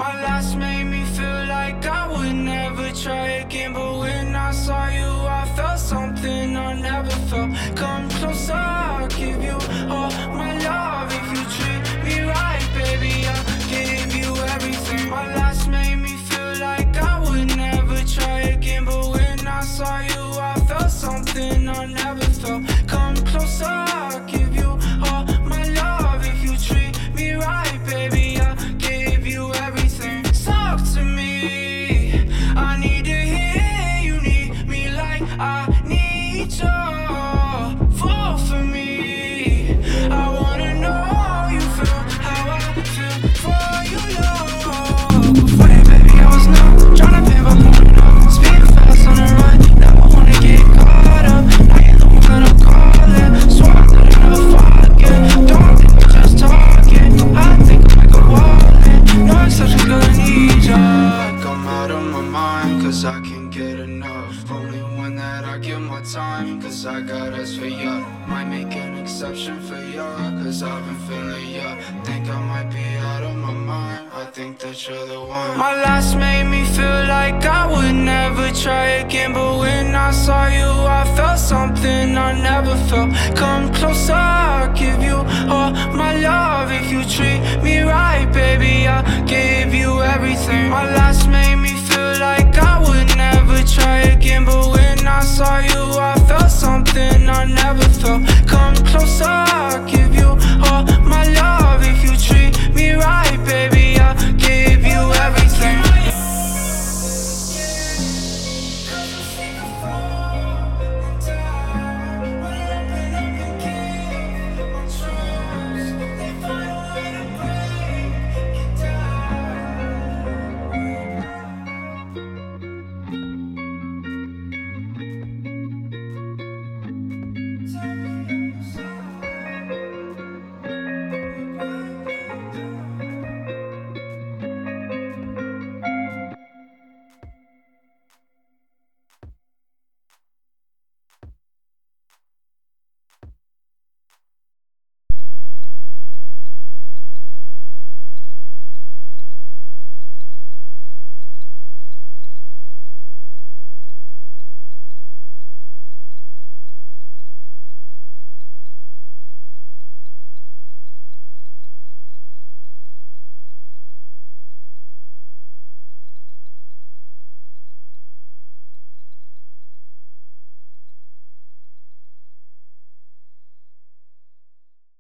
My last made me feel like I would never try again, but when I saw you I felt something I never felt. Come closer, I'll give you all my love. If you treat me right, baby, I'll give you everything. My last made me feel like I would never try again, but when I saw you I felt something I never felt. Come closer, I'll give you all my love. If you treat me right, baby, I'll give you everything. Talk to me, I need to hear you need me like I need you. Fall for me, I wanna know you feel how I feel for you, love. Before that, baby, I was numb, tryna pay by pulling up, speeding fast on the run. Never wanna get caught up, now you're the one that I'm calling. Swore that I'd never fall again, don't think we're just talking. I think I might go all in, no exceptions, girl, I need ya. Like I'm out of my mind, cause I can't get enough. Only one that I give my time, cause I got us for ya. Might make an exception for ya, cause I've been feeling ya. Think I might be out of my mind, I think that you're the one. My last made me feel like I would never try again, but when I saw you I felt something I never felt. Come closer, I'll give you all my love. If you treat me right, baby, I'll give you everything. My last made me feel like I would never try again, but when I saw you I felt something I never felt. Come closer,